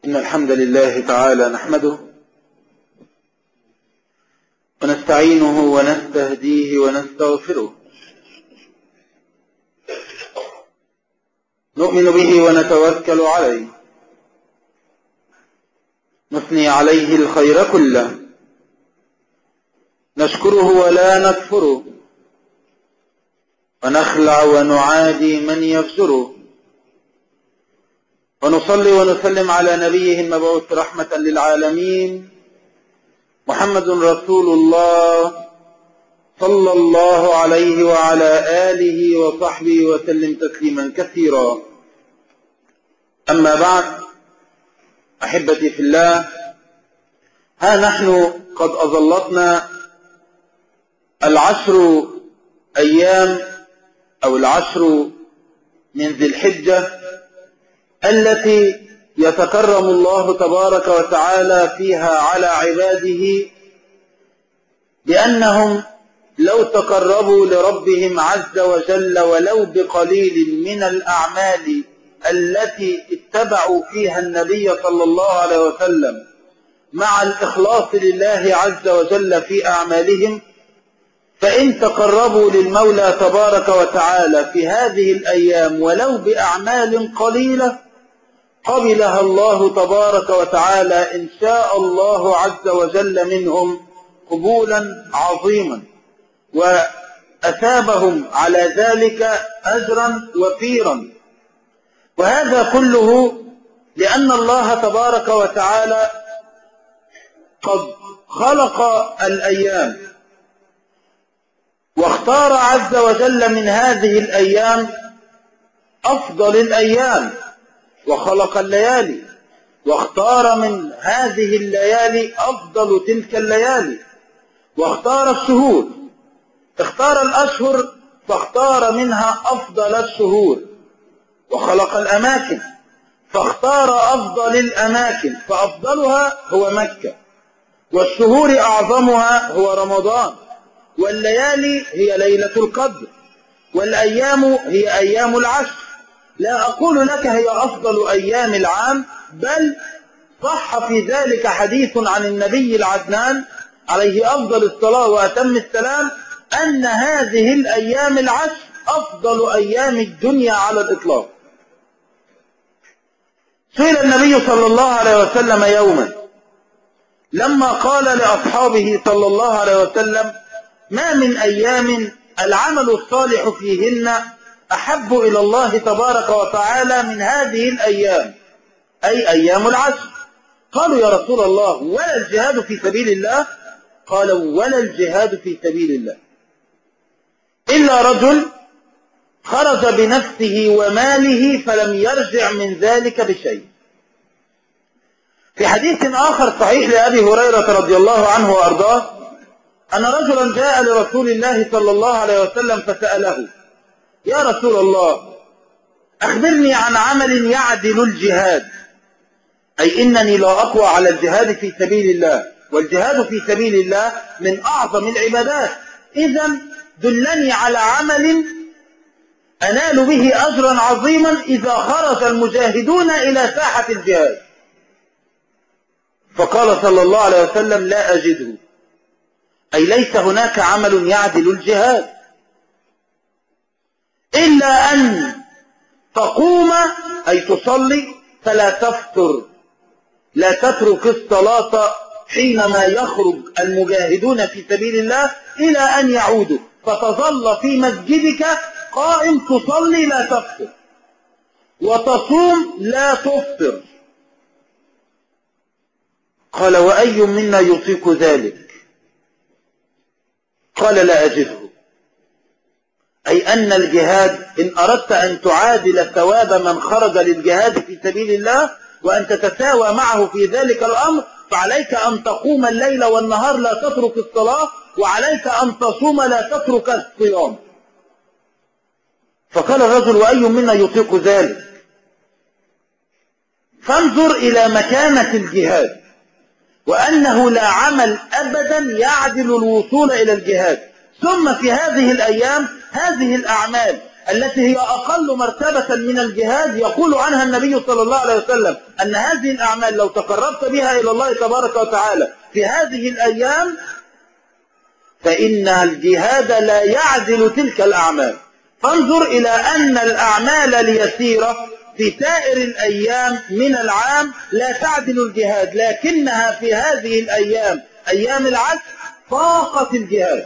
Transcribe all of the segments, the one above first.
إن الحمد لله تعالى نحمده ونستعينه ونستهديه ونستغفره، نؤمن به ونتوكل عليه، نثني عليه الخير كله، نشكره ولا نكفره، ونخلع ونعادي من يفجره، ونصلي ونسلم على نبيه المبعوث رحمة للعالمين محمد رسول الله صلى الله عليه وعلى آله وصحبه وسلم تسليما كثيرا. أما بعد، أحبتي في الله، ها نحن قد أظلتنا العشر أيام أو العشر من ذي الحجة التي يتكرم الله تبارك وتعالى فيها على عباده بأنهم لو تقربوا لربهم عز وجل ولو بقليل من الأعمال التي اتبعوا فيها النبي صلى الله عليه وسلم مع الإخلاص لله عز وجل في أعمالهم، فإن تقربوا للمولى تبارك وتعالى في هذه الأيام ولو بأعمال قليلة قبلها الله تبارك وتعالى إن شاء الله عز وجل منهم قبولا عظيما، وأثابهم على ذلك أجرا وفيرا. وهذا كله لأن الله تبارك وتعالى قد خلق الأيام واختار عز وجل من هذه الأيام أفضل الأيام، وخلق الليالي واختار من هذه الليالي أفضل تلك الليالي، واختار الشهور، اختار الأشهر فاختار منها أفضل الشهور، وخلق الأماكن فاختار أفضل الأماكن فأفضلها هو مكة، والشهور أعظمها هو رمضان، والليالي هي ليلة القدر، والأيام هي أيام العشر. لا أقول لك هي أفضل أيام العام، بل صح في ذلك حديث عن النبي العدنان عليه أفضل الصلاة وأتم السلام أن هذه الأيام العشر أفضل أيام الدنيا على الإطلاق. سئل النبي صلى الله عليه وسلم يوما لما قال لأصحابه صلى الله عليه وسلم: ما من أيام العمل الصالح فيهن أحب إلى الله تبارك وتعالى من هذه الأيام، أي أيام العشر؟ قالوا: يا رسول الله، ولا الجهاد في سبيل الله؟ قالوا: ولا الجهاد في سبيل الله إلا رجل خرج بنفسه وماله فلم يرجع من ذلك بشيء. في حديث آخر صحيح لأبي هريرة رضي الله عنه وأرضاه أن رجلا جاء لرسول الله صلى الله عليه وسلم فسأله: يا رسول الله، أخبرني عن عمل يعدل الجهاد، أي إنني لا أقوى على الجهاد في سبيل الله، والجهاد في سبيل الله من أعظم العبادات، إذن دلني على عمل أنال به أجرا عظيما إذا خرج المجاهدون إلى ساحة الجهاد. فقال صلى الله عليه وسلم: لا أجده، أي ليس هناك عمل يعدل الجهاد إلا أن تقوم أي تصلي فلا تفتر، لا تترك الصلاة حينما يخرج المجاهدون في سبيل الله إلى أن يعودوا، فتظل في مسجدك قائم تصلي لا تفتر، وتصوم لا تفطر. قال: وأي منا يطيق ذلك؟ قال: لا أجده، أي أن الجهاد إن أردت أن تعادل ثواب من خرج للجهاد في سبيل الله وأن تتساوى معه في ذلك الأمر، فعليك أن تقوم الليل والنهار لا تترك الصلاة، وعليك أن تصوم لا تترك الصيام. فقال الرجل: وأي منا يطيق ذلك؟ فانظر إلى مكانة الجهاد، وأنه لا عمل أبدا يعدل الوصول إلى الجهاد. ثم في هذه الأيام هذه الأعمال التي هي أقل مرتبة من الجهاد يقول عنها النبي صلى الله عليه وسلم أن هذه الأعمال لو تقربت بها إلى الله تبارك وتعالى في هذه الأيام فإن الجهاد لا يعدل تلك الأعمال. فانظر إلى أن الأعمال اليسيرة في سائر الأيام من العام لا تعدل الجهاد، لكنها في هذه الأيام أيام العشر فاقت الجهاد،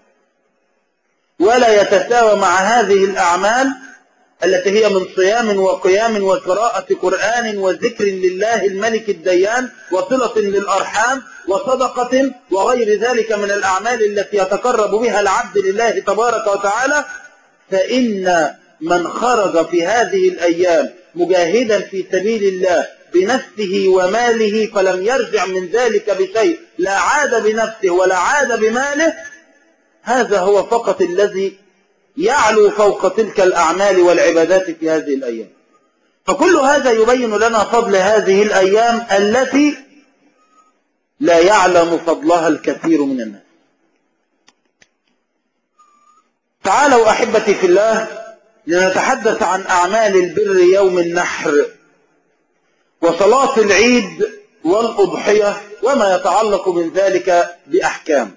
ولا يتساوى مع هذه الأعمال التي هي من صيام وقيام وقراءة قرآن وذكر لله الملك الديان وصلة للأرحام وصدقة وغير ذلك من الأعمال التي يتقرب بها العبد لله تبارك وتعالى. فإن من خرج في هذه الأيام مجاهدا في سبيل الله بنفسه وماله فلم يرجع من ذلك بشيء، لا عاد بنفسه ولا عاد بماله، هذا هو فقط الذي يعلو فوق تلك الأعمال والعبادات في هذه الأيام. فكل هذا يبين لنا فضل هذه الأيام التي لا يعلم فضلها الكثير من الناس. تعالوا أحبتي في الله لنتحدث عن أعمال البر يوم النحر وصلاة العيد والأضحية وما يتعلق من ذلك بأحكام.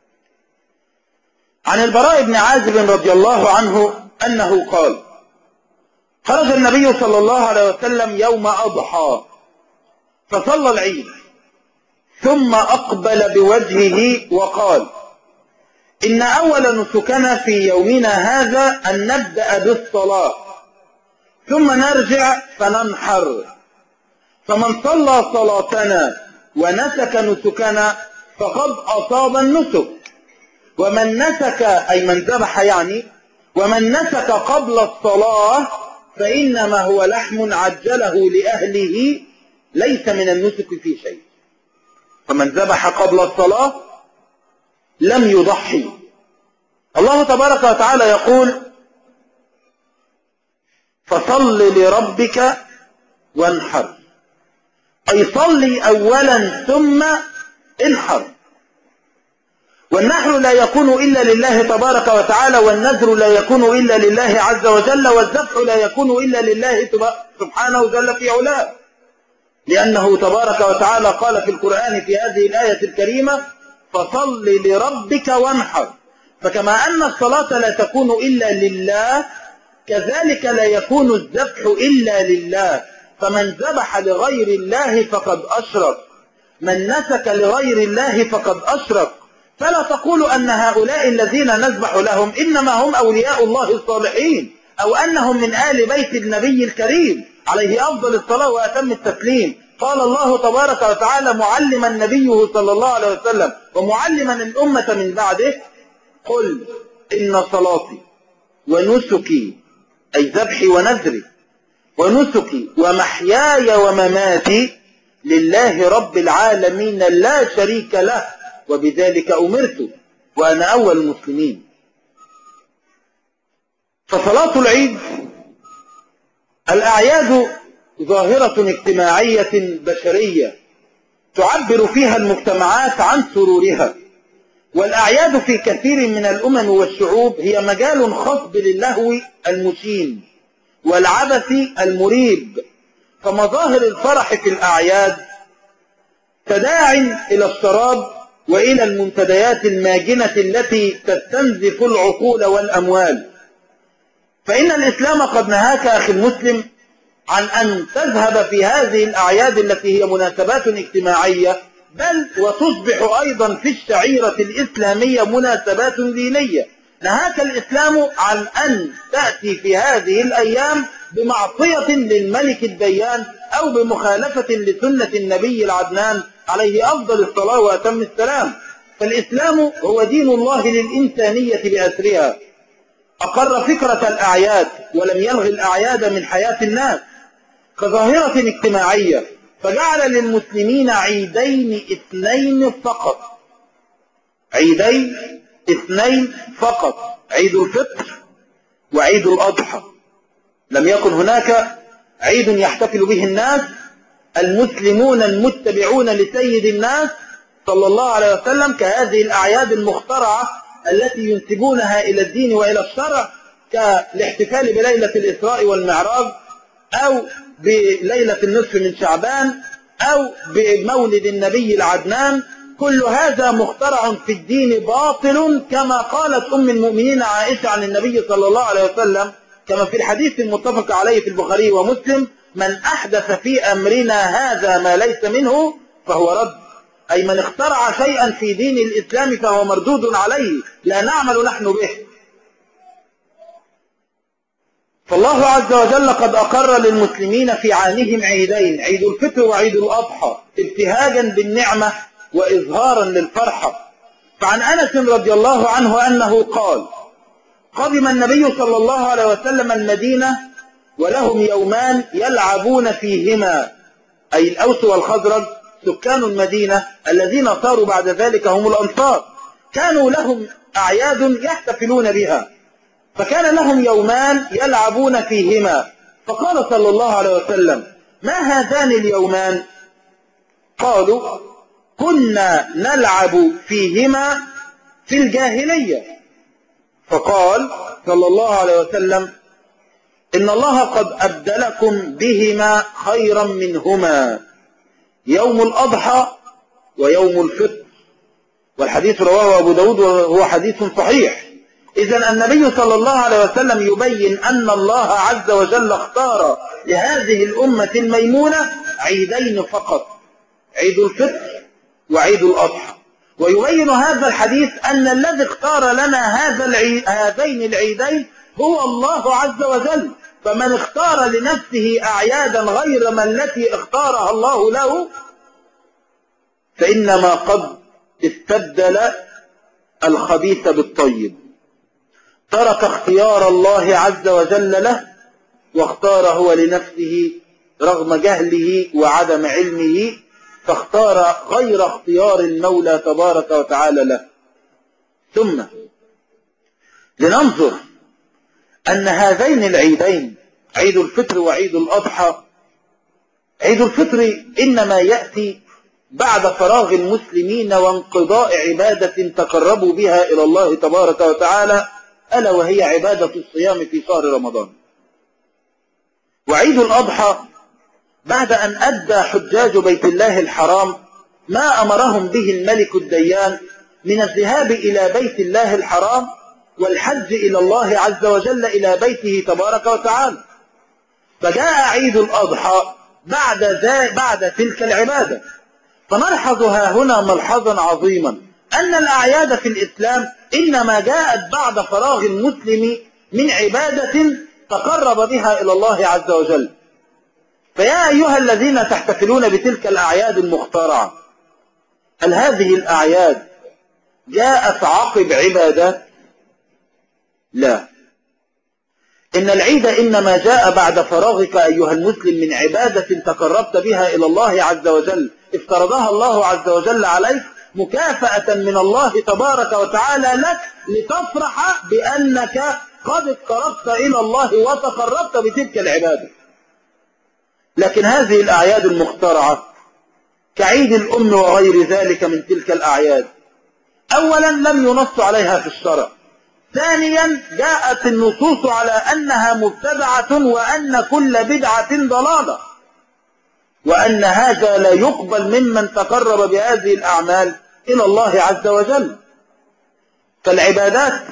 عن البراء بن عازب رضي الله عنه أنه قال: خرج النبي صلى الله عليه وسلم يوم أضحى فصلى العيد ثم أقبل بوجهه وقال: إن أول نسكنا في يومنا هذا أن نبدأ بالصلاة ثم نرجع فننحر، فمن صلى صلاتنا ونسك نسكنا فقد أصاب النسك، ومن نسك أي من ذبح يعني، ومن نسك قبل الصلاة فإنما هو لحم عجله لأهله ليس من النسك في شيء. فمن ذبح قبل الصلاة لم يضحي. الله تبارك وتعالى يقول: فصل لربك وانحر، أي صلي أولا ثم انحر. والنحر لا يكون إلا لله تبارك وتعالى، والنذر لا يكون إلا لله عز وجل، والذبح لا يكون إلا لله سبحانه جل في علاه، لأنه تبارك وتعالى قال في القرآن في هذه الآية الكريمة: فصل لربك وانحر. فكما أن الصلاة لا تكون إلا لله كذلك لا يكون الذبح إلا لله. فمن ذبح لغير الله فقد أشرك، من نسك لغير الله فقد أشرك. فلا تقولوا أن هؤلاء الذين نذبح لهم إنما هم أولياء الله الصالحين، أو أنهم من آل بيت النبي الكريم عليه أفضل الصلاة وأتم التسليم. قال الله تبارك وتعالى معلما نبيه صلى الله عليه وسلم ومعلما الأمة من بعده: قل إن صلاتي ونسكي أي ذبحي ونذري ونسكي ومحياي ومماتي لله رب العالمين لا شريك له وبذلك أمرت وأنا أول المسلمين. فصلاة العيد الأعياد ظاهرة اجتماعية بشرية تعبر فيها المجتمعات عن سرورها، والأعياد في كثير من الأمم والشعوب هي مجال خصب للهو المشين والعبث المريب. فمظاهر الفرح في الأعياد تداع إلى الشراب وإلى المنتديات الماجنة التي تستنزف العقول والأموال. فإن الإسلام قد نهاك أخي المسلم عن أن تذهب في هذه الأعياد التي هي مناسبات اجتماعية، بل وتصبح أيضا في الشعيرة الإسلامية مناسبات دينية. نهاك الإسلام عن أن تأتي في هذه الأيام بمعصية للملك الديان أو بمخالفة لسنة النبي العدنان عليه أفضل الصلاة وأتم السلام. فالإسلام هو دين الله للإنسانية بأسرها، أقر فكرة الأعياد ولم يلغي الأعياد من حياة الناس كظاهرة اجتماعية، فجعل للمسلمين عيدين اثنين فقط، عيدين اثنين فقط، عيد الفطر وعيد الأضحى. لم يكن هناك عيد يحتفل به الناس المسلمون المتبعون لسيد الناس صلى الله عليه وسلم كهذه الأعياد المخترعة التي ينسبونها إلى الدين وإلى الشرع كالاحتفال بليلة الإسراء والمعراج، أو بليلة النصف من شعبان، أو بمولد النبي العدنان. كل هذا مخترع في الدين باطل، كما قالت أم المؤمنين عائشة عن النبي صلى الله عليه وسلم كما في الحديث المتفق عليه في البخاري ومسلم: من أحدث في أمرنا هذا ما ليس منه فهو رد. أي من اخترع شيئا في دين الإسلام فهو مردود عليه، لا نعمل نحن به. فالله عز وجل قد أقر للمسلمين في عامهم عيدين: عيد الفطر وعيد الأضحى، ابتهاجا بالنعمة وإظهارا للفرحة. فعن أنس رضي الله عنه أنه قال: قدم النبي صلى الله عليه وسلم المدينة ولهم يومان يلعبون فيهما، أي الأوس والخزرج سكان المدينة الذين صاروا بعد ذلك هم الأنصار، كانوا لهم أعياد يحتفلون بها، فكان لهم يومان يلعبون فيهما. فقال صلى الله عليه وسلم: ما هذان اليومان؟ قالوا: كنا نلعب فيهما في الجاهلية. فقال صلى الله عليه وسلم: إن الله قد أبدلكم بهما خيرا منهما، يوم الأضحى ويوم الفطر. والحديث رواه أبو داود وهو حديث صحيح. إذن النبي صلى الله عليه وسلم يبين أن الله عز وجل اختار لهذه الأمة الميمونة عيدين فقط: عيد الفطر وعيد الأضحى. ويبين هذا الحديث أن الذي اختار لنا هذين العيدين هو الله عز وجل. فمن اختار لنفسه أعيادا غير ما التي اختارها الله له فإنما قد استبدل الخبيث بالطيب، ترك اختيار الله عز وجل له واختار هو لنفسه رغم جهله وعدم علمه، فاختار غير اختيار المولى تبارك وتعالى له. ثم لننظر أن هذين العيدين عيد الفطر وعيد الأضحى، عيد الفطر إنما يأتي بعد فراغ المسلمين وانقضاء عبادة تقربوا بها إلى الله تبارك وتعالى، ألا وهي عبادة الصيام في شهر رمضان. وعيد الأضحى بعد أن أدى حجاج بيت الله الحرام ما أمرهم به الملك الديان من الذهاب إلى بيت الله الحرام والحج إلى الله عز وجل إلى بيته تبارك وتعالى، فجاء عيد الأضحى بعد تلك العبادة. فنلحظ ها هنا ملحظا عظيما، أن الأعياد في الإسلام إنما جاءت بعد فراغ المسلم من عبادة تقرب بها إلى الله عز وجل. فيا أيها الذين تحتفلون بتلك الأعياد المخترعة، هل هذه الأعياد جاءت عقب عبادات؟ لا، إن العيد إنما جاء بعد فراغك أيها المسلم من عبادة تقربت بها إلى الله عز وجل، افترضها الله عز وجل عليك مكافأة من الله تبارك وتعالى لك، لتفرح بأنك قد اقتربت إلى الله وتقربت بتلك العبادة. لكن هذه الأعياد المخترعة كعيد الأم وغير ذلك من تلك الأعياد، أولا لم ينص عليها في الشرع، ثانيا جاءت النصوص على أنها مبتدعة وأن كل بدعة ضلالة، وأن هذا لا يقبل ممن تقرب بهذه الأعمال إلى الله عز وجل. فالعبادات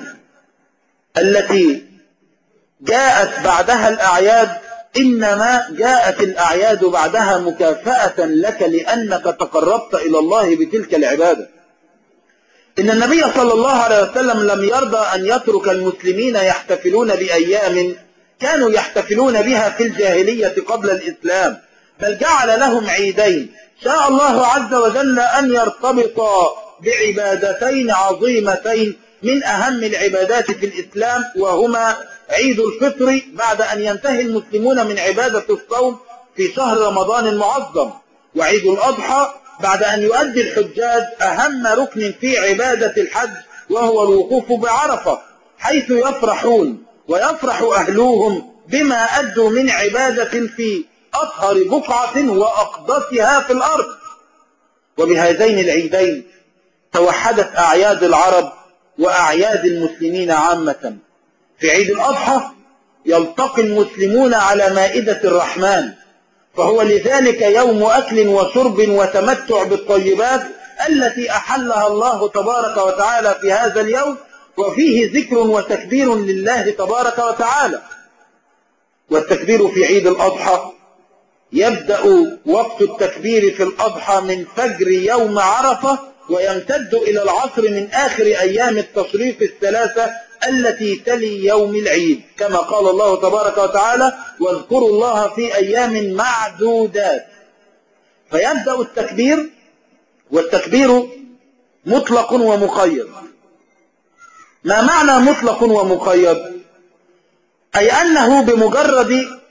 التي جاءت بعدها الأعياد إنما جاءت الأعياد بعدها مكافأة لك لأنك تقربت إلى الله بتلك العبادة. إن النبي صلى الله عليه وسلم لم يرضى أن يترك المسلمين يحتفلون بأيام كانوا يحتفلون بها في الجاهلية قبل الإسلام، بل جعل لهم عيدين شاء الله عز وجل أن يرتبطا بعبادتين عظيمتين من أهم العبادات في الإسلام، وهما عيد الفطر بعد أن ينتهي المسلمون من عبادة الصوم في شهر رمضان المعظم، وعيد الأضحى بعد أن يؤدي الحجاج أهم ركن في عبادة الحج وهو الوقوف بعرفة، حيث يفرحون ويفرح أهلوهم بما أدوا من عبادة في أطهر بقعة وأقدسها في الأرض. وبهذين العيدين توحدت أعياد العرب وأعياد المسلمين عامة، في عيد الأضحى يلتقي المسلمون على مائدة الرحمن، فهو لذلك يوم أكل وشرب وتمتع بالطيبات التي أحلها الله تبارك وتعالى في هذا اليوم، وفيه ذكر وتكبير لله تبارك وتعالى. والتكبير في عيد الأضحى يبدأ وقت التكبير في الأضحى من فجر يوم عرفة، ويمتد إلى العصر من آخر أيام التشريق الثلاثة التي تلي يوم العيد، كما قال الله تبارك وتعالى: واذكروا الله في أيام معدودات. فيبدأ التكبير، والتكبير مطلق ومقيد. ما معنى مطلق ومقيد؟ أي أنه بمجرد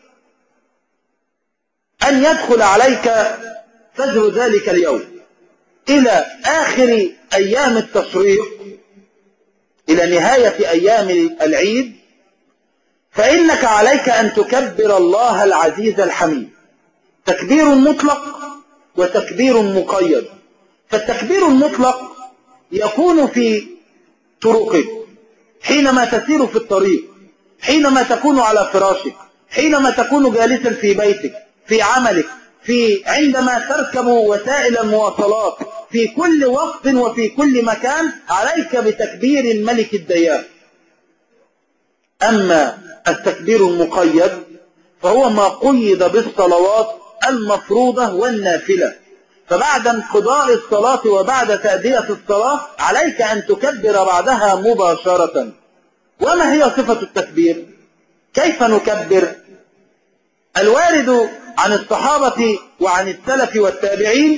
أن يدخل عليك فجر ذلك اليوم إلى آخر أيام التشريق، إلى نهاية أيام العيد، فإنك عليك أن تكبر الله العزيز الحميد. تكبير مطلق وتكبير مقيد. فالتكبير المطلق يكون في طرقك، حينما تسير في الطريق، حينما تكون على فراشك، حينما تكون جالسا في بيتك، في عملك، عندما تركب وسائل المواصلات، في كل وقت وفي كل مكان عليك بتكبير الملك الديان. أما التكبير المقيد فهو ما قيد بالصلوات المفروضة والنافلة، فبعد انقضاء الصلاة وبعد تأدية الصلاة عليك أن تكبر بعدها مباشرة. وما هي صفة التكبير؟ كيف نكبر؟ الوارد عن الصحابة وعن السلف والتابعين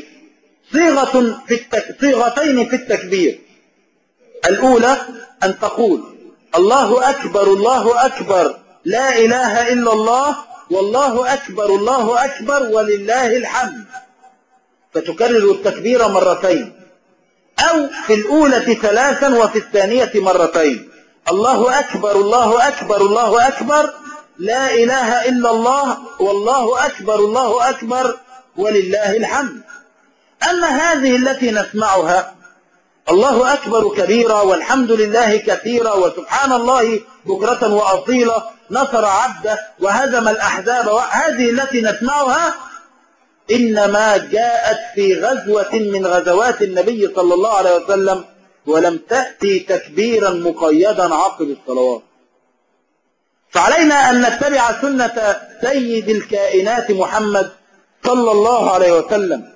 صيغتين في التكبير. الأولى أن تقول: الله أكبر الله أكبر لا إله إلا الله، والله أكبر الله أكبر ولله الحمد، فتكرر التكبير مرتين، أو في الأولى 3 وفي الثانية مرتين: الله أكبر الله أكبر الله أكبر لا إله إلا الله، والله أكبر الله أكبر ولله الحمد. أما هذه التي نسمعها: الله أكبر كبيرا والحمد لله كثيرا وسبحان الله بكرة وأصيلا نصر عبده وهزم الأحزاب، هذه التي نسمعها إنما جاءت في غزوة من غزوات النبي صلى الله عليه وسلم، ولم تأتي تكبيرا مقيدا عقب الصلوات. فعلينا أن نتبع سنة سيد الكائنات محمد صلى الله عليه وسلم.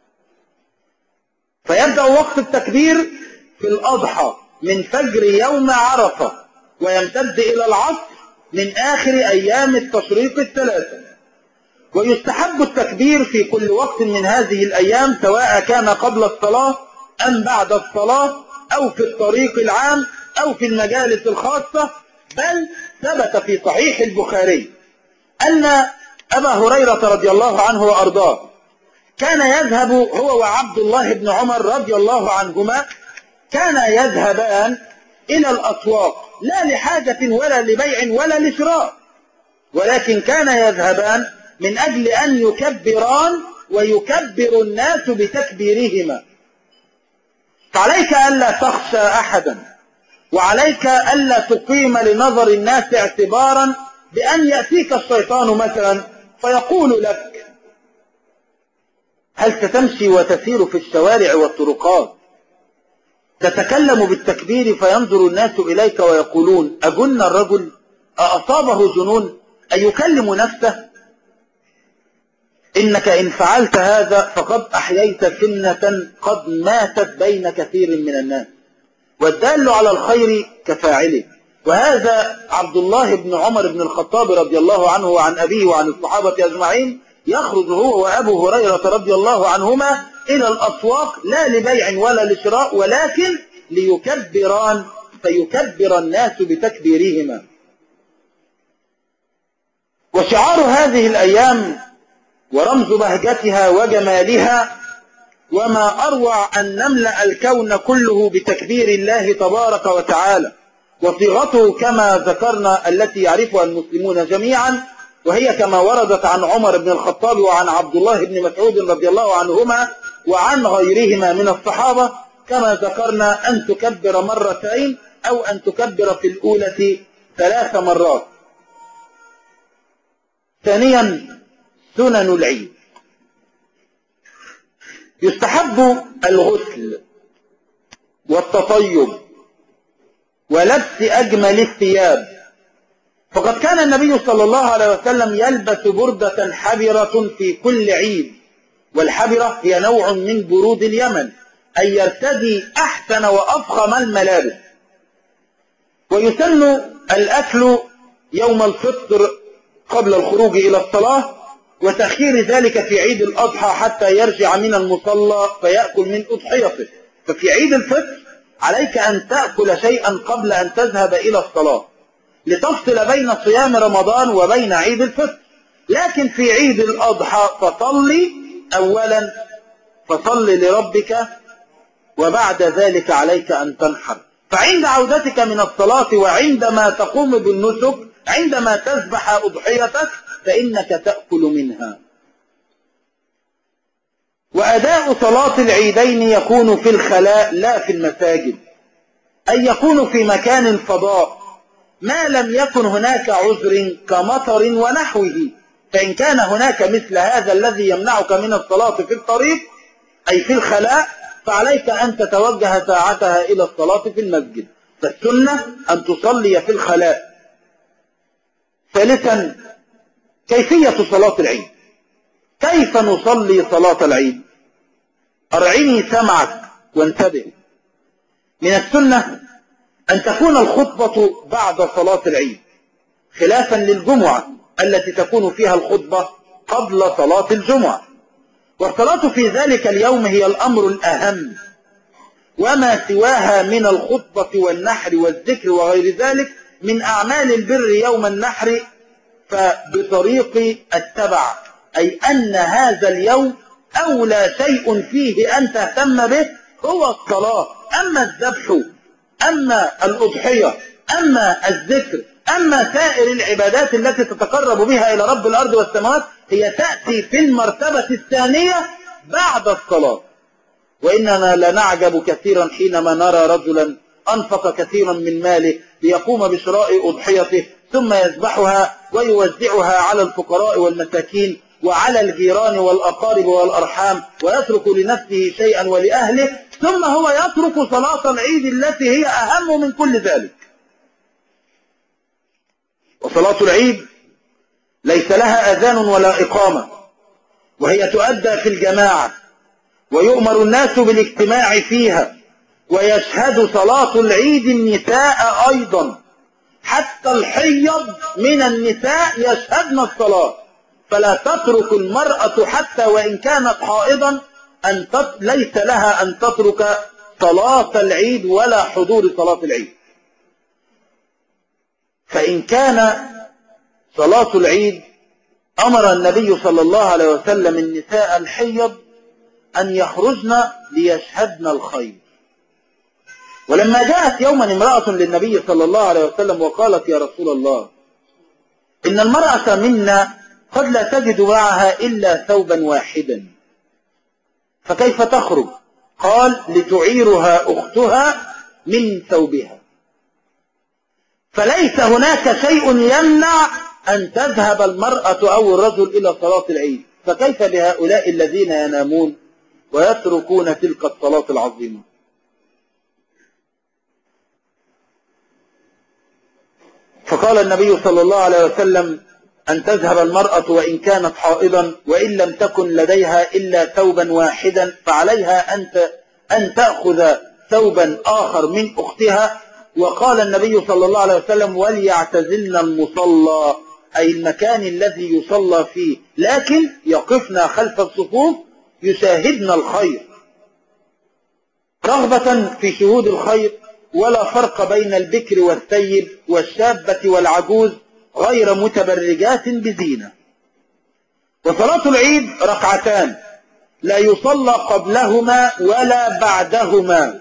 فيبدأ وقت التكبير في الأضحى من فجر يوم عرفة، ويمتد إلى العصر من آخر أيام التشريق الثلاثة. ويستحب التكبير في كل وقت من هذه الأيام، سواء كان قبل الصلاة أم بعد الصلاة، أو في الطريق العام أو في المجالس الخاصة. بل ثبت في صحيح البخاري أن أبا هريرة رضي الله عنه وأرضاه كان يذهب هو وعبد الله بن عمر رضي الله عنهما، كان يذهبان إلى الأسواق لا لحاجة ولا لبيع ولا لشراء، ولكن كان يذهبان من أجل أن يكبران ويكبر الناس بتكبيرهما. فعليك ألا تخشى أحدا، وعليك ألا تقيم لنظر الناس اعتبارا بأن يأتيك الشيطان مثلا فيقول لك: هل ستمشي وتسير في الشوارع والطرقات تتكلم بالتكبير فينظر الناس إليك ويقولون: أجن الرجل؟ أصابه جنون؟ أيكلم نفسه؟ إنك إن فعلت هذا فقد أحييت سنة قد ماتت بين كثير من الناس، والدال على الخير كفاعله. وهذا عبد الله بن عمر بن الخطاب رضي الله عنه وعن أبيه وعن الصحابة أجمعين يخرج هو وأبو هريرة رضي الله عنهما إلى الأسواق لا لبيع ولا لشراء، ولكن ليكبران فيكبر الناس بتكبيرهما. وشعار هذه الأيام ورمز بهجتها وجمالها: وما أروع أن نملأ الكون كله بتكبير الله تبارك وتعالى. وصيغته كما ذكرنا التي يعرفها المسلمون جميعا، وهي كما وردت عن عمر بن الخطاب وعن عبد الله بن مسعود رضي الله عنهما وعن غيرهما من الصحابة، كما ذكرنا: أن تكبر مرتين، أو أن تكبر في الأولى 3 مرات. ثانيا سنن العيد. يستحب الغسل والتطيب ولبس أجمل الثياب، فقد كان النبي صلى الله عليه وسلم يلبس بردة حبرة في كل عيد، والحبرة هي نوع من برود اليمن، أي يرتدي أحسن وأفخم الملابس. ويسن الأكل يوم الفطر قبل الخروج إلى الصلاة، وتأخير ذلك في عيد الأضحى حتى يرجع من المصلى فيأكل من أضحيته. ففي عيد الفطر عليك أن تأكل شيئا قبل أن تذهب إلى الصلاة لتفصل بين صيام رمضان وبين عيد الفطر. لكن في عيد الأضحى فصلي أولا، فصل لربك، وبعد ذلك عليك أن تنحر. فعند عودتك من الصلاة وعندما تقوم بالنسك، عندما تذبح أضحيتك، فإنك تأكل منها. وأداء صلاة العيدين يكون في الخلاء لا في المساجد، أي يكون في مكان الفضاء، ما لم يكن هناك عذر كمطر ونحوه. فإن كان هناك مثل هذا الذي يمنعك من الصلاة في الطريق أي في الخلاء، فعليك أن تتوجه ساعتها إلى الصلاة في المسجد، فالسنة أن تصلي في الخلاء. ثالثا كيفية صلاة العيد. كيف نصلي صلاة العيد؟ أرعني سمعك وانتبه. من السنة أن تكون الخطبة بعد صلاة العيد، خلافا للجمعة التي تكون فيها الخطبة قبل صلاة الجمعة. والصلاة في ذلك اليوم هي الأمر الأهم، وما سواها من الخطبة والنحر والذكر وغير ذلك من أعمال البر يوم النحر فبطريق التبع، أي أن هذا اليوم أولى شيء فيه أن تهتم به هو الصلاة. أما الذبح، أما الأضحية، أما الذكر، أما سائر العبادات التي تتقرب بها إلى رب الأرض والسماوات هي تأتي في المرتبة الثانية بعد الصلاة. وإننا لنعجب كثيرا حينما نرى رجلا أنفق كثيرا من ماله ليقوم بشراء أضحيته ثم يذبحها ويوزعها على الفقراء والمساكين وعلى الجيران والأقارب والأرحام، ويترك لنفسه شيئا ولأهله، ثم هو يترك صلاة العيد التي هي أهم من كل ذلك. وصلاة العيد ليس لها أذان ولا إقامة، وهي تؤدى في الجماعة، ويؤمر الناس بالاجتماع فيها، ويشهد صلاة العيد النساء أيضا، حتى الحيض من النساء يشهدن الصلاة، فلا تترك المرأة حتى وإن كانت حائضا ليس لها أن تترك صلاة العيد ولا حضور صلاة العيد. فإن كان صلاة العيد أمر النبي صلى الله عليه وسلم النساء الحيض أن يخرجن ليشهدن الخير. ولما جاءت يوما امرأة للنبي صلى الله عليه وسلم وقالت: يا رسول الله، إن المرأة منا قد لا تجد معها إلا ثوبا واحدا، فكيف تخرج؟ قال: لتعيرها أختها من ثوبها. فليس هناك شيء يمنع أن تذهب المرأة أو الرجل إلى صلاة العيد، فكيف بهؤلاء الذين ينامون ويتركون تلك الصلاة العظيمة؟ فقال النبي صلى الله عليه وسلم: أن تذهب المرأة وإن كانت حائضا، وإن لم تكن لديها إلا ثوبا واحدا فعليها أن تأخذ ثوبا آخر من أختها. وقال النبي صلى الله عليه وسلم: وليعتزلن المصلى، أي المكان الذي يصلى فيه، لكن يقفن خلف الصفوف يشاهدن الخير رغبة في شهود الخير. ولا فرق بين البكر والثيب والشابة والعجوز غير متبرجات بزينة. وصلاة العيد ركعتان لا يصلى قبلهما ولا بعدهما،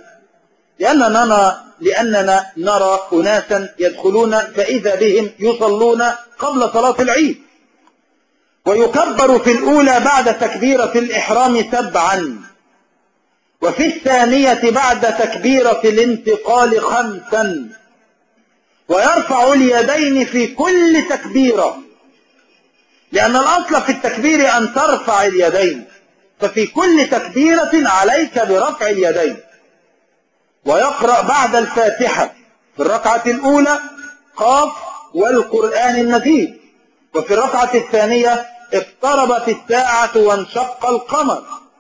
لأننا نرى أناسا يدخلون فإذا بهم يصلون قبل صلاة العيد. ويكبر في الأولى بعد تكبيرة الإحرام 7، وفي الثانية بعد تكبيرة الانتقال 5، ويرفع اليدين في كل تكبيرة، لأن الأصل في التكبير أن ترفع اليدين، ففي كل تكبيرة عليك برفع اليدين. ويقرأ بعد الفاتحة في الركعة الأولى قاف والقرآن المجيد، وفي الركعة الثانية اقتربت الساعة وانشق القمر.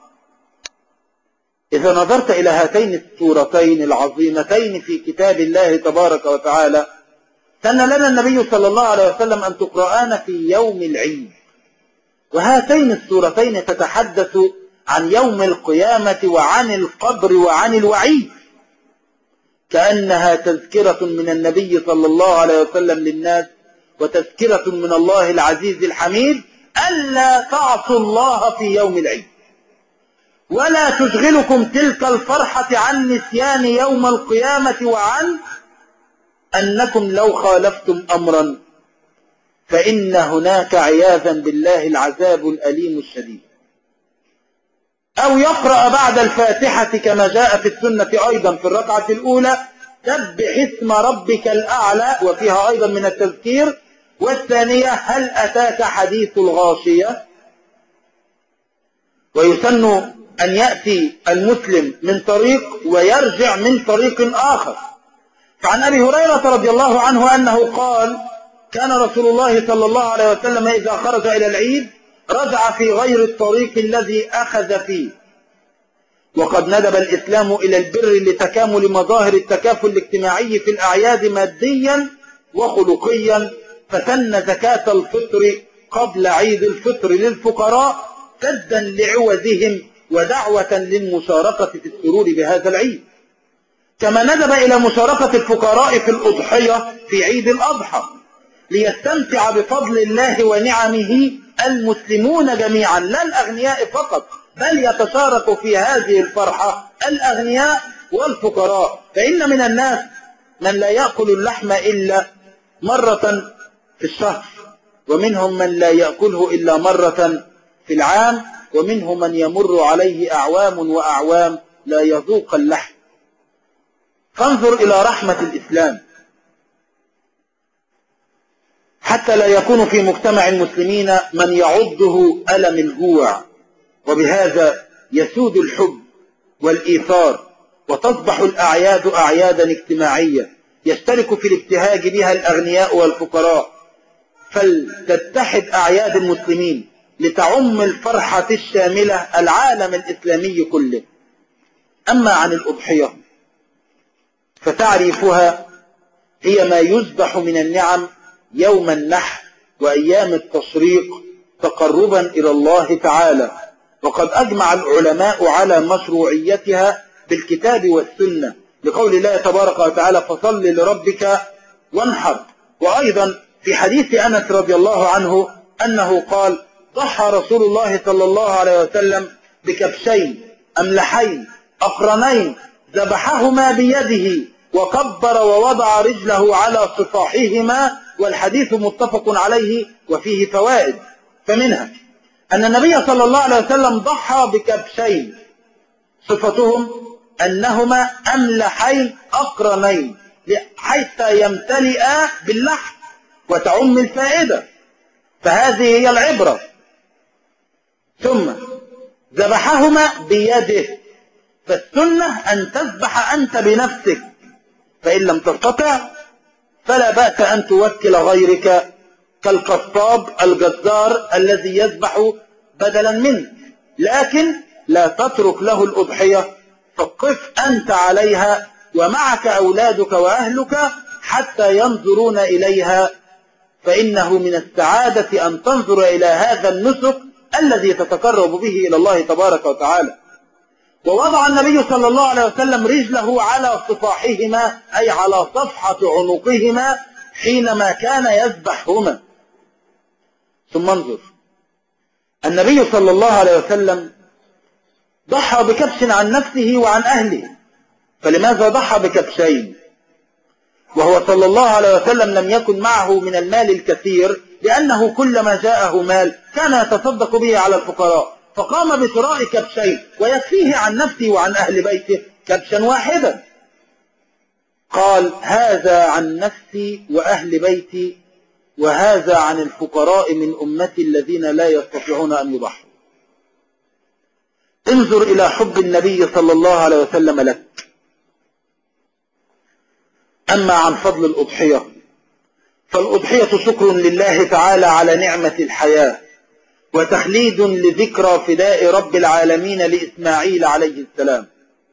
إذا نظرت إلى هاتين السورتين العظيمتين في كتاب الله تبارك وتعالى، سن لنا النبي صلى الله عليه وسلم أن تقرآن في يوم العيد. وهاتين السورتين تتحدث عن يوم القيامة وعن القبر وعن الوعيد، كأنها تذكرة من النبي صلى الله عليه وسلم للناس، وتذكرة من الله العزيز الحميد ألا تعصوا الله في يوم العيد، ولا تشغلكم تلك الفرحة عن نسيان يوم القيامة، وعن أنكم لو خالفتم أمرا فإن هناك عياذا بالله العذاب الأليم الشديد. أو يقرأ بعد الفاتحة كما جاء في السنة أيضا في الركعة الأولى سبح اسم ربك الأعلى، وفيها أيضا من التذكير، والثانية هل أتاك حديث الغاشية. ويسن أن يأتي المسلم من طريق ويرجع من طريق آخر. فعن أبي هريرة رضي الله عنه أنه قال كان رسول الله صلى الله عليه وسلم إذا خرج إلى العيد رجع في غير الطريق الذي أخذ فيه، وقد ندب الإسلام إلى البر لتكامل مظاهر التكافل الاجتماعي في الأعياد ماديا وخلقيا، فسن زكاة الفطر قبل عيد الفطر للفقراء سدا لعوزهم ودعوة للمشاركة في السرور بهذا العيد. كما ندب إلى مشاركة الفقراء في الأضحية في عيد الأضحى ليستمتع بفضل الله ونعمه المسلمون جميعا، لا الأغنياء فقط، بل يتشارك في هذه الفرحة الأغنياء والفقراء. فإن من الناس من لا يأكل اللحم إلا مرة في الشهر، ومنهم من لا يأكله إلا مرة في العام، ومنهم من يمر عليه أعوام وأعوام لا يذوق اللحم. فانظر إلى رحمة الإسلام حتى لا يكون في مجتمع المسلمين من يعضه ألم الجوع، وبهذا يسود الحب والإيثار، وتصبح الأعياد أعيادا اجتماعية يشترك في الابتهاج بها الأغنياء والفقراء. فلتتحد أعياد المسلمين لتعم الفرحة الشاملة العالم الإسلامي كله. أما عن الأضحية فتعريفها هي ما يذبح من النعم يوم النحر وأيام التشريق تقربا إلى الله تعالى، وقد أجمع العلماء على مشروعيتها بالكتاب والسنة، لقول الله تبارك وتعالى فصل لربك وانحر. وأيضا في حديث أنس رضي الله عنه أنه قال ضحى رسول الله صلى الله عليه وسلم بكبشين أملحين أقرنين ذبحهما بيده وكبر ووضع رجله على صفاحهما، والحديث متفق عليه وفيه فوائد. فمنها أن النبي صلى الله عليه وسلم ضحى بكبشين صفتهم أنهما أملحين أقرنين حتى يمتلئا باللحم وتعم الفائدة، فهذه هي العبرة. ثم ذبحهما بيده، فالسنة أن تذبح أنت بنفسك، فإن لم تستطع فلا بأس أن توكل غيرك كالقصاب الجزار الذي يذبح بدلا منه، لكن لا تترك له الأضحية، فقف أنت عليها ومعك أولادك وأهلك حتى ينظرون إليها، فإنه من السعادة أن تنظر إلى هذا النسك الذي تتقرب به إلى الله تبارك وتعالى. ووضع النبي صلى الله عليه وسلم رجله على صفاحهما أي على صفحة عنقهما حينما كان يذبحهما. ثم انظر، النبي صلى الله عليه وسلم ضحى بكبش عن نفسه وعن أهله، فلماذا ضحى بكبشين وهو صلى الله عليه وسلم لم يكن معه من المال الكثير؟ لأنه كلما جاءه مال كان يتصدق به على الفقراء، فقام بشراء كبشين ويكفيه عن نفسه وعن أهل بيته كبشا واحدا. قال هذا عن نفسي وأهل بيتي، وهذا عن الفقراء من أمتي الذين لا يستطيعون أن يضحوا. انظر إلى حب النبي صلى الله عليه وسلم لك. أما عن فضل الأضحية، فالأضحية شكر لله تعالى على نعمة الحياة، وتخليد لذكرى فداء رب العالمين لإسماعيل عليه السلام.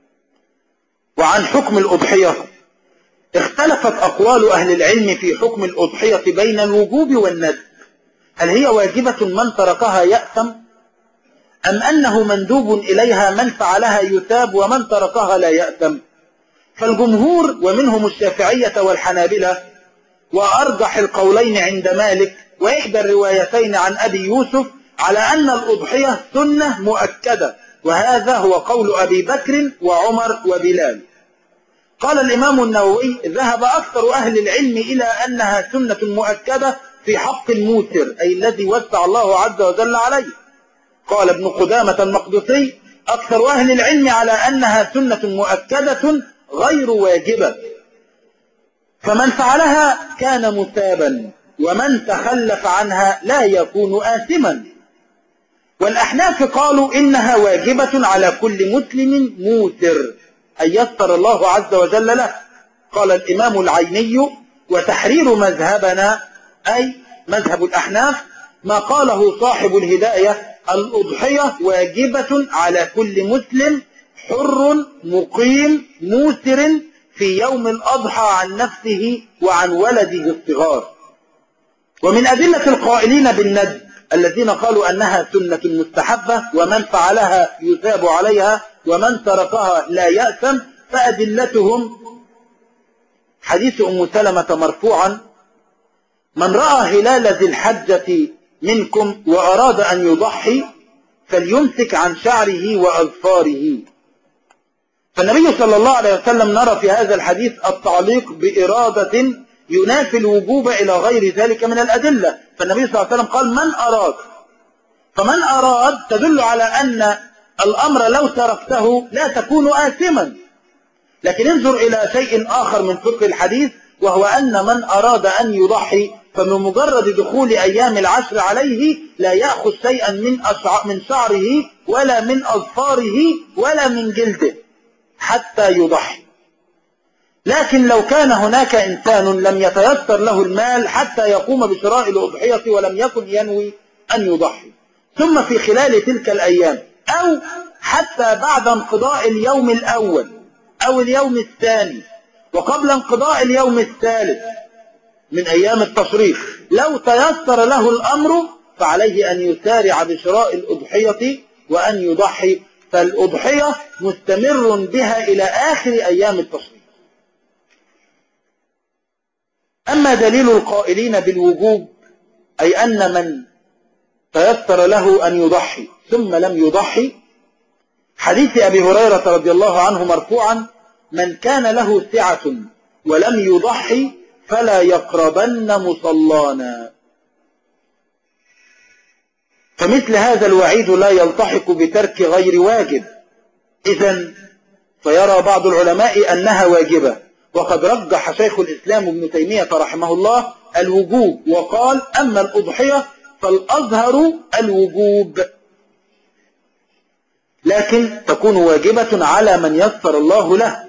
وعن حكم الأضحية، اختلفت أقوال أهل العلم في حكم الأضحية بين الوجوب والندب. هل هي واجبة من تركها يأثم، أم أنه مندوب إليها من فعلها يثاب ومن تركها لا يأثم؟ فالجمهور ومنهم الشافعية والحنابلة، وأرجح القولين عند مالك وإحدى الروايتين عن أبي يوسف، على أن الأضحية سنة مؤكدة، وهذا هو قول أبي بكر وعمر وبلال. قال الإمام النووي ذهب أكثر أهل العلم إلى أنها سنة مؤكدة في حق الموسر، أي الذي وسع الله عز وجل عليه. قال ابن قدامة المقدسي أكثر أهل العلم على أنها سنة مؤكدة غير واجبة، فمن فعلها كان مثابا، ومن تخلف عنها لا يكون آثما. والأحناف قالوا إنها واجبة على كل مسلم موسر، أن يسر الله عز وجل له. قال الإمام العيني وتحرير مذهبنا، أي مذهب الأحناف، ما قاله صاحب الهداية: الأضحية واجبة على كل مسلم حر مقيم موسر في يوم الأضحى عن نفسه وعن ولده الصغار. ومن أدلة القائلين بالندب الذين قالوا أنها سنة مستحبة ومن فعلها يثاب عليها ومن تركها لا يأثم، فأدلتهم حديث أم سلمة مرفوعا: من رأى هلال ذي الحجة منكم وأراد أن يضحي فليمسك عن شعره وأظفاره. فالنبي صلى الله عليه وسلم نرى في هذا الحديث التعليق بإرادة ينافي الوجوب إلى غير ذلك من الأدلة. فالنبي صلى الله عليه وسلم قال من أراد، فمن أراد تدل على أن الأمر لو تركته لا تكون آثما. لكن انظر إلى شيء آخر من فقه الحديث، وهو أن من أراد أن يضحي فمن مجرد دخول أيام العشر عليه لا يأخذ شيئا من شعره ولا من أظفاره ولا من جلده حتى يضحي. لكن لو كان هناك إنسان لم يتيسر له المال حتى يقوم بشراء الأضحية ولم يكن ينوي أن يضحي، ثم في خلال تلك الأيام أو حتى بعد انقضاء اليوم الأول أو اليوم الثاني وقبل انقضاء اليوم الثالث من أيام التشريق، لو تيسر له الأمر فعليه أن يسارع بشراء الأضحية وأن يضحي، فالأضحية مستمر بها إلى آخر أيام التشريق. أما دليل القائلين بالوجوب، أي أن من تيسر له أن يضحي ثم لم يضحي، حديث أبي هريرة رضي الله عنه مرفوعا: من كان له سعة ولم يضحي فلا يقربن مصلانا. فمثل هذا الوعيد لا يلتحق بترك غير واجب. إذن فيرى بعض العلماء أنها واجبة، وقد رجح شيخ الإسلام ابن تيمية رحمه الله الوجوب، وقال أما الأضحية فالأظهر الوجوب، لكن تكون واجبة على من يسر الله له.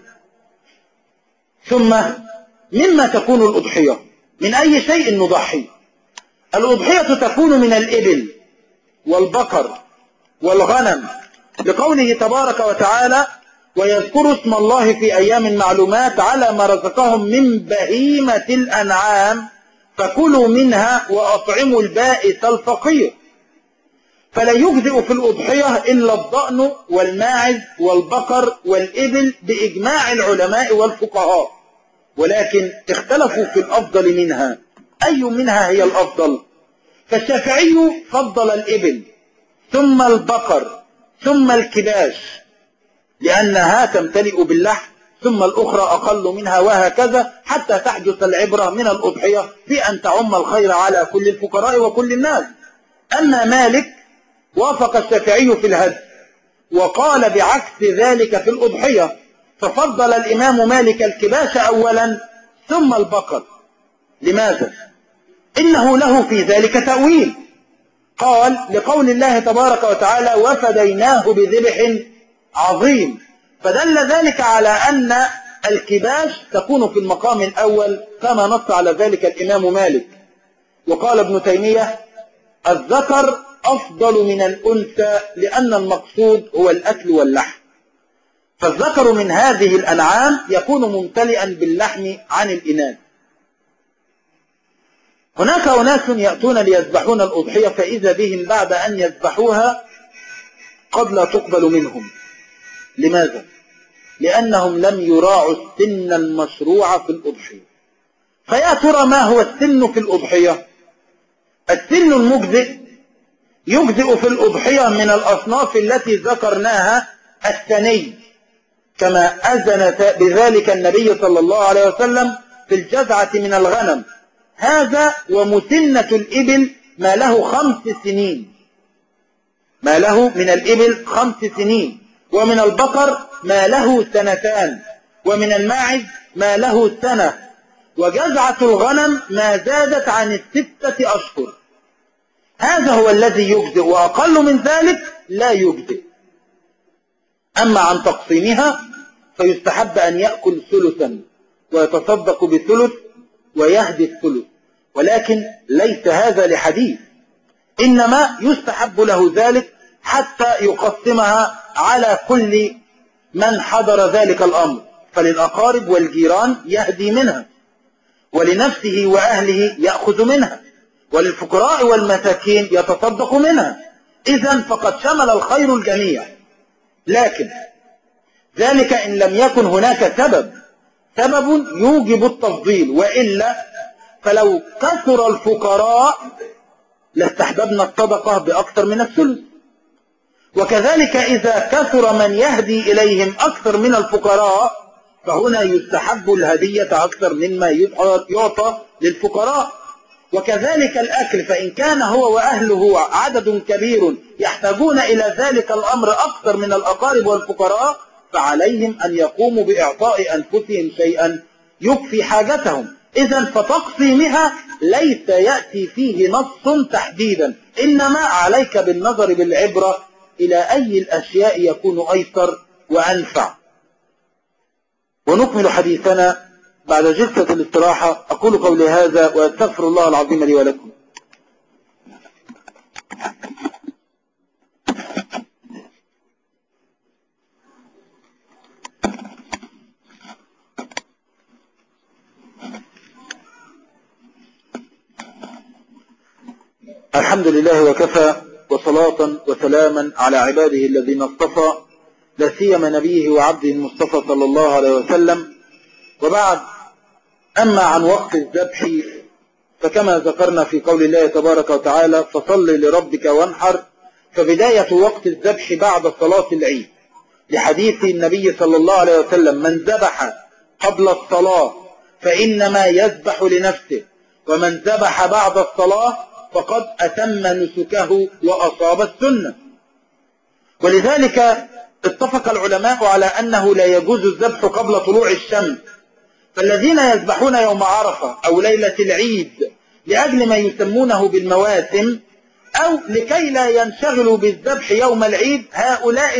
ثم مما تكون الأضحية؟ من أي شيء نضحي؟ الأضحية تكون من الإبل والبقر والغنم، لقوله تبارك وتعالى: ويذكروا اسم الله في أيام معلومات على ما رزقهم من بهيمة الأنعام فكلوا منها وأطعموا البائس الفقير. فلا يجزئ في الأضحية إلا الضأن والماعز والبقر والإبل بإجماع العلماء والفقهاء، ولكن اختلفوا في الأفضل منها. أي منها هي الأفضل؟ فالشافعي فضل الإبل ثم البقر ثم الكباش، لأنها تمتلئ باللحم، ثم الأخرى أقل منها، وهكذا حتى تحدث العبرة من الأضحية في أن تعم الخير على كل الفقراء وكل الناس. أما مالك وافق الشافعي في الهدي وقال بعكس ذلك في الأضحية، ففضل الإمام مالك الكباش أولا ثم البقر. لماذا؟ إنه له في ذلك تأويل. قال لقول الله تبارك وتعالى وفديناه بذبح عظيم، فدل ذلك على أن الكباش تكون في المقام الأول كما نص على ذلك الإمام مالك. وقال ابن تيمية الذكر أفضل من الأنثى لأن المقصود هو الأكل واللحم، فالذكر من هذه الأنعام يكون ممتلئا باللحم عن الإناث. هناك أناس يأتون ليذبحون الأضحية فإذا بهم بعد أن يذبحوها قد لا تقبل منهم. لماذا؟ لأنهم لم يراعوا السن المشروع في الأضحية. فيا ترى ما هو السن في الأضحية؟ السن المجزئ يجزئ في الأضحية من الأصناف التي ذكرناها الثني، كما أذن بذلك النبي صلى الله عليه وسلم في الجذعة من الغنم، هذا ومسنة الإبل ما له 5 سنين، ما له من الإبل 5 سنين، ومن البقر ما له 2 ومن الماعز ما له 1 وجذعة الغنم ما زادت عن 6 أشهر. هذا هو الذي يجزئ، وأقل من ذلك لا يجزئ. أما عن تقسيمها فيستحب أن يأكل ثلثا ويتصدق بثلث ويهدي الثلث، ولكن ليس هذا لحديث، إنما يستحب له ذلك حتى يقسمها على كل من حضر ذلك الأمر، فللأقارب والجيران يهدي منها، ولنفسه وأهله يأخذ منها، وللفقراء والمساكين يتصدق منها. إذن فقد شمل الخير الجميع، لكن ذلك إن لم يكن هناك سبب يوجب التفضيل، وإلا فلو كثر الفقراء لاستحببنا الصدقة بأكثر من الثلث، وكذلك إذا كثر من يهدي إليهم أكثر من الفقراء فهنا يستحب الهدية أكثر مما يعطى للفقراء. وكذلك الأكل، فإن كان هو وأهله عدد كبير يحتاجون إلى ذلك الأمر أكثر من الأقارب والفقراء، فعليهم أن يقوموا بإعطاء أنفسهم شيئا يكفي حاجتهم. إذن فتقسيمها ليس يأتي فيه نص تحديدا، إنما عليك بالنظر بالعبرة إلى أي الأشياء يكون أيسر وأنفع. ونكمل حديثنا بعد جلسة الاستراحة. أقول قولي هذا وأستغفر الله العظيم لي ولكم. الحمد لله وكفى، وصلاة وسلاما على عباده الذين اصطفى، لا سيما نبيه وعبده المصطفى صلى الله عليه وسلم. وبعد، أما عن وقت الذبح فكما ذكرنا في قول الله تبارك وتعالى فصل لربك وانحر، فبداية وقت الذبح بعد صلاة العيد، لحديث النبي صلى الله عليه وسلم من ذبح قبل الصلاة فإنما يذبح لنفسه، ومن ذبح بعد الصلاة فقد أتم نسكه وأصاب السنة. ولذلك اتفق العلماء على أنه لا يجوز الذبح قبل طلوع الشمس، فالذين يذبحون يوم عرفة أو ليلة العيد لأجل ما يسمونه بالمواسم أو لكي لا ينشغلوا بالذبح يوم العيد، هؤلاء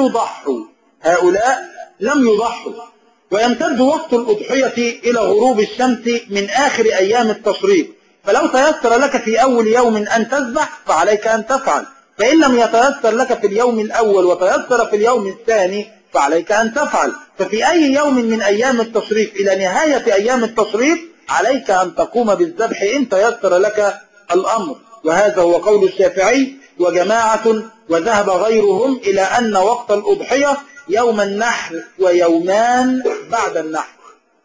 لم يضحوا، ويمتد وقت الأضحية إلى غروب الشمس من آخر أيام التشريق. فلو تيسر لك في أول يوم أن تذبح فعليك أن تفعل، فإن لم يتيسر لك في اليوم الأول وتيسر في اليوم الثاني فعليك أن تفعل. ففي أي يوم من أيام التشريق إلى نهاية أيام التشريق عليك أن تقوم بالذبح إن تيسر لك الأمر، وهذا هو قول الشافعي وجماعة، وذهب غيرهم إلى أن وقت الأضحية يوم النحر ويومان بعد النحر.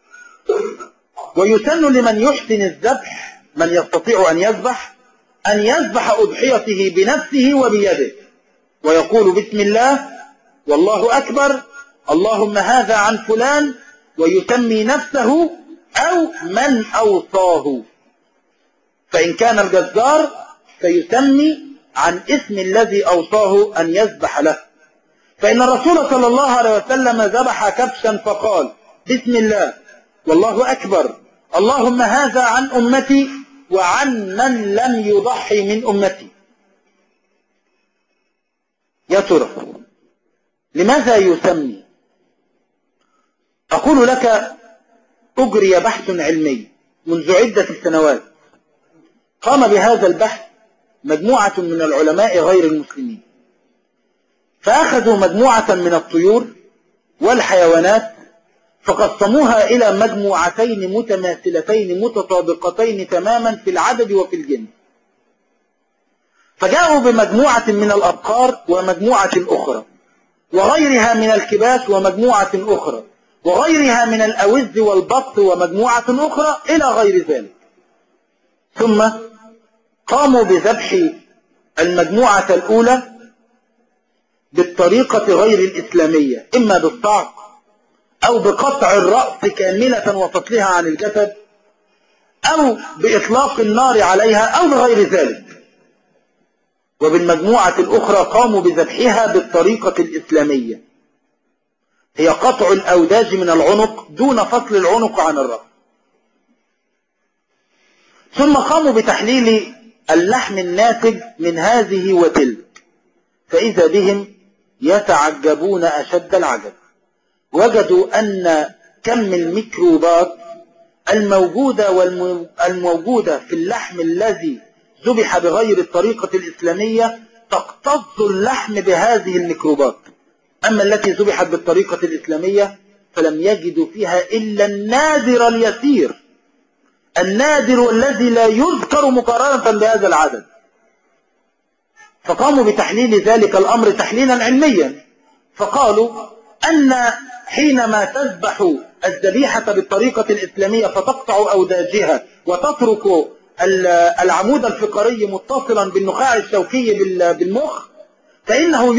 ويسن لمن يحسن الذبح، من يستطيع أن يذبح أضحيته بنفسه وبيده، ويقول بسم الله والله أكبر اللهم هذا عن فلان، ويسمي نفسه أو من أوصاه. فإن كان الجزار فيسمي عن اسم الذي أوصاه أن يذبح له، فإن الرسول صلى الله عليه وسلم ذبح كبشا فقال بسم الله والله أكبر، اللهم هذا عن أمتي وعن من لم يضحي من أمتي. يا ترى لماذا يسمي؟ أقول لك أجري بحث علمي منذ عدة سنوات، قام بهذا البحث مجموعة من العلماء غير المسلمين، فأخذوا مجموعة من الطيور والحيوانات فقسموها إلى مجموعتين متماثلتين متطابقتين تماما في العدد وفي الجنس، فجاءوا بمجموعة من الأبقار ومجموعة أخرى وغيرها من الكباش ومجموعة أخرى وغيرها من الأوز والبط ومجموعة أخرى إلى غير ذلك، ثم قاموا بذبح المجموعة الأولى بالطريقة غير الإسلامية، إما بالصعق أو بقطع الرأس كاملة وفصلها عن الجسد أو بإطلاق النار عليها أو بغير ذلك، وبالمجموعة الأخرى قاموا بذبحها بالطريقة الإسلامية، هي قطع الأوداج من العنق دون فصل العنق عن الرأس، ثم قاموا بتحليل اللحم الناتج من هذه وتلك، فإذا بهم يتعجبون أشد العجب، وجدوا أن كم الميكروبات الموجودة في اللحم الذي ذبح بغير الطريقة الإسلامية تقتص اللحم بهذه الميكروبات، أما التي ذبحت بالطريقة الإسلامية فلم يجدوا فيها إلا النادر اليسير، النادر الذي لا يذكر مقارنة بهذا العدد. فقاموا بتحليل ذلك الأمر تحليلا علميا، فقالوا أن حينما تذبح الذبيحة بالطريقة الإسلامية فتقطع أوداجها وتترك العمود الفقري متصلا بالنخاع الشوكي بالمخ، فإنه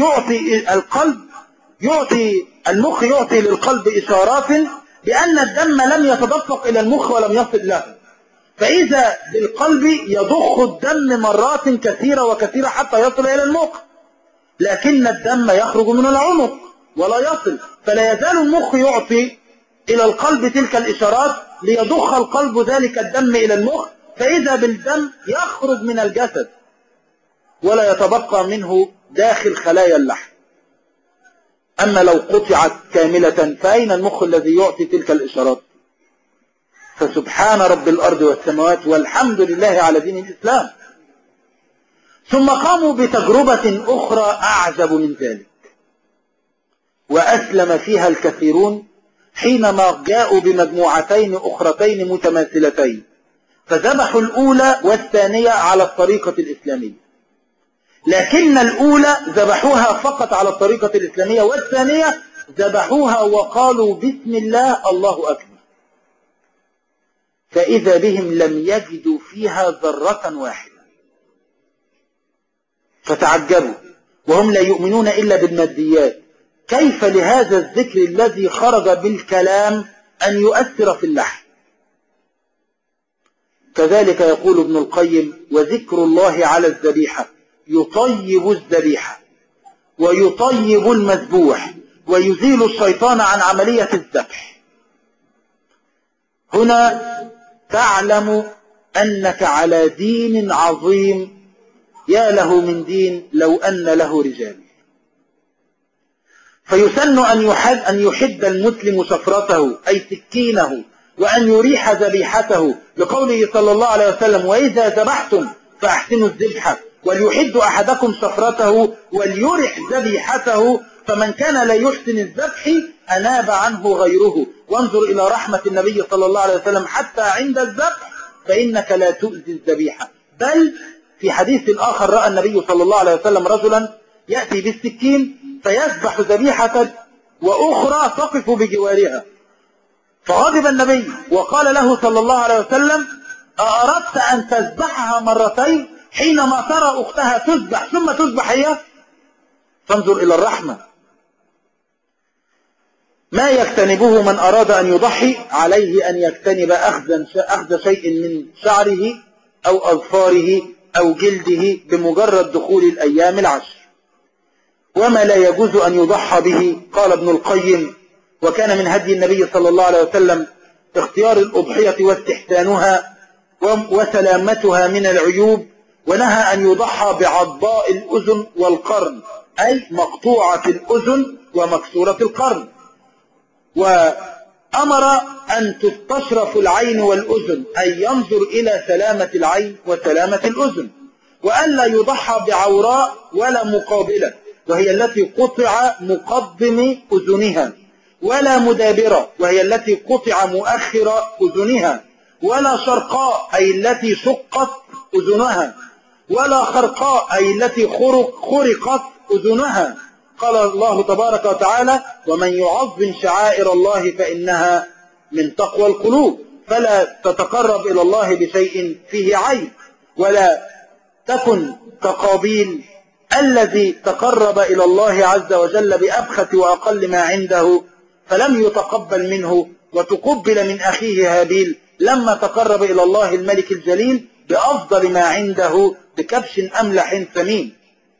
المخ يعطي للقلب إشارات بأن الدم لم يتدفق إلى المخ ولم يصل له، فإذا بالقلب يضخ الدم مرات كثيرة وكثيرة حتى يصل إلى المخ، لكن الدم يخرج من العنق ولا يصل، فلا يزال المخ يعطي إلى القلب تلك الإشارات ليضخ القلب ذلك الدم إلى المخ، فإذا بالدم يخرج من الجسد ولا يتبقى منه داخل خلايا اللحم. أما لو قطعت كاملة فأين المخ الذي يعطي تلك الإشارات؟ فسبحان رب الأرض والسماوات والحمد لله على دين الإسلام. ثم قاموا بتجربة أخرى أعجب من ذلك، وأسلم فيها الكثيرون حينما جاءوا بمجموعتين أخرتين متماثلتين، فذبحوا الأولى والثانية على الطريقة الإسلامية، لكن الأولى ذبحوها فقط على الطريقة الإسلامية، والثانية ذبحوها وقالوا بسم الله الله أكبر، فإذا بهم لم يجدوا فيها ذرة واحدة، فتعجبوا وهم لا يؤمنون إلا بالماديات، كيف لهذا الذكر الذي خرج بالكلام أن يؤثر في اللحم؟ كذلك يقول ابن القيم: وذكر الله على الذبيحة يطيب الذبيحة ويطيب المذبوح ويزيل الشيطان عن عملية الذبح. هنا تعلم أنك على دين عظيم، يا له من دين لو أن له رجال. فيسن أن يحد المسلم شفرته أي سكينه وأن يريح ذبيحته، لقوله صلى الله عليه وسلم: وإذا ذبحتم فأحسنوا الذبحة وليحد أحدكم شفرته وليرح ذبيحته، فمن كان لا يحسن الذبح أناب عنه غيره. وانظر إلى رحمة النبي صلى الله عليه وسلم حتى عند الذبح فإنك لا تؤذي الذبيحة، بل في حديث آخر رأى النبي صلى الله عليه وسلم رجلا يأتي بالسكين فيذبح ذبيحة وأخرى تقف بجوارها، فغضب النبي وقال له صلى الله عليه وسلم: أردت أن تذبحها مرتين حينما ترى أختها تذبح ثم تذبح هي؟ فانظر إلى الرحمة. ما يجتنبه من أراد أن يضحي عليه أن يجتنب أخذ شيء من شعره أو أظفاره أو جلده بمجرد دخول الأيام العشر. وما لا يجوز أن يضحى به. قال ابن القيم: وكان من هدي النبي صلى الله عليه وسلم اختيار الأضحية واستحسانها وسلامتها من العيوب، ونهى أن يضحى بعضاء الأذن والقرن، أي مقطوعة الأذن ومكسورة القرن، وأمر أن تستشرف العين والأذن، أي ينظر إلى سلامة العين وسلامة الأذن، وألا يضحى بعوراء ولا مقابلة، وهي التي قطع مقدم أذنها، ولا مدابرة، وهي التي قطع مؤخر أذنها، ولا شرقاء، أي التي شقت أذنها، ولا خرقاء، أي التي خرقت أذنها. قال الله تبارك وتعالى: ومن يعظم شعائر الله فإنها من تقوى القلوب. فلا تتقرب إلى الله بشيء فيه عيب، ولا تكن كقابيل الذي تقرب إلى الله عز وجل بأبخس وأقل ما عنده فلم يتقبل منه، وتقبل من أخيه هابيل لما تقرب إلى الله الملك الجليل بأفضل ما عنده بكبش أملح ثمين.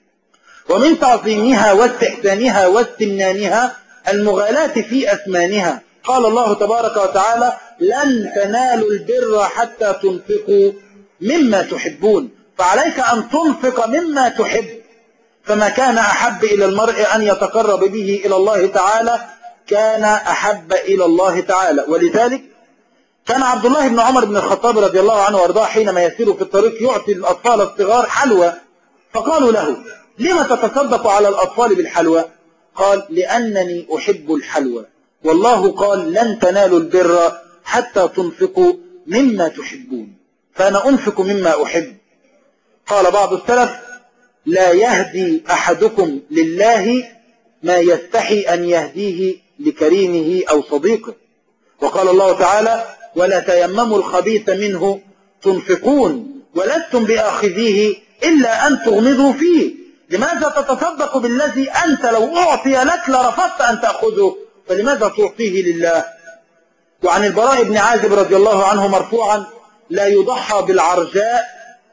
ومن تعظيمها واستحسانها واستمنانها المغالاة في أثمانها. قال الله تبارك وتعالى: لن تنالوا البر حتى تنفقوا مما تحبون. فعليك أن تنفق مما تحب، فما كان أحب إلى المرء أن يتقرب به إلى الله تعالى كان أحب إلى الله تعالى. ولذلك كان عبد الله بن عمر بن الخطاب رضي الله عنه وارضاه حينما يسير في الطريق يعطي الأطفال الصغار حلوى، فقالوا له: لما تتصدق على الأطفال بالحلوى؟ قال: لأنني أحب الحلوى، والله قال: لن تنالوا البر حتى تنفقوا مما تحبون، فأنا أنفق مما أحب. قال بعض السلف: لا يهدي أحدكم لله ما يستحي أن يهديه لكريمه أو صديقه. وقال الله تعالى: ولا تيمموا الخبيث منه تنفقون ولستم بآخذيه إلا أن تغمضوا فيه. لماذا تتصدق بالذي أنت لو أعطي لك لرفضت أن تأخذه؟ فلماذا تعطيه لله؟ وعن البراء بن عازب رضي الله عنه مرفوعا: لا يضحى بالعرجاء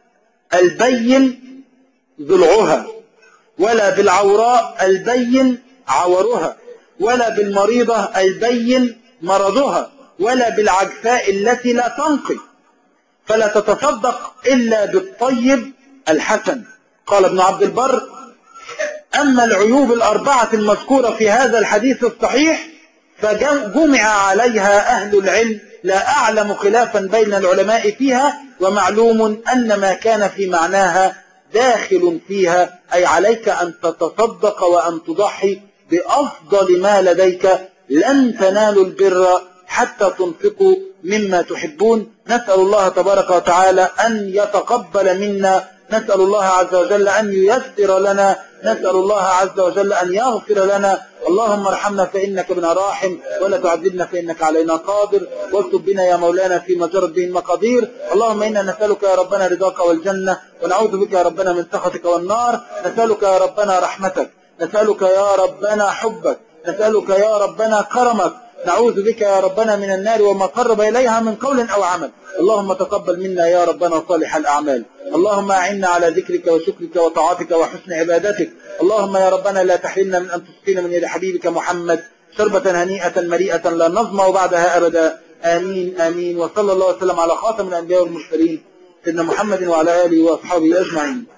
البين ضلعها، ولا بالعوراء البين عورها، ولا بالمريضة البين مرضها، ولا بالعجفاء التي لا تنقي، فلا تتصدق إلا بالطيب الحسن. قال ابن عبد البر: أما العيوب الأربعة المذكورة في هذا الحديث الصحيح فجمع عليها أهل العلم، لا أعلم خلافا بين العلماء فيها، ومعلوم أن ما كان في معناها داخل فيها، أي عليك أن تتصدق وأن تضحي بأفضل ما لديك. لن تنالوا البر حتى تنفقوا مما تحبون. نسأل الله تبارك وتعالى أن يتقبل منا، نسأل الله عز وجل أن ييسر لنا، نسأل الله عز وجل أن يغفر لنا. اللهم ارحمنا فإنك بنا راحم، ولا تعذبنا فإنك علينا قادر، واكتب بنا يا مولانا فيما جرت به المقادير. اللهم إنا نسألك يا ربنا رضاك والجنة، ونعوذ بك يا ربنا من سخطك والنار. نسألك يا ربنا رحمتك، نسألك يا ربنا حبك، نسألك يا ربنا كرمك، نعوذ بك يا ربنا من النار وما قرب إليها من قول أو عمل. اللهم تقبل منا يا ربنا صالح الأعمال. اللهم أعنا على ذكرك وشكرك وطاعتك وحسن عبادتك. اللهم يا ربنا لا تحرمنا من أن تسقينا من يد حبيبك محمد شربة هنيئة مريئة لا نظمأ بعدها أبدا. آمين آمين. وصلى الله وسلم على خاتم الأنبياء والمرسلين سيدنا محمد وعلى آله وأصحابه أجمعين.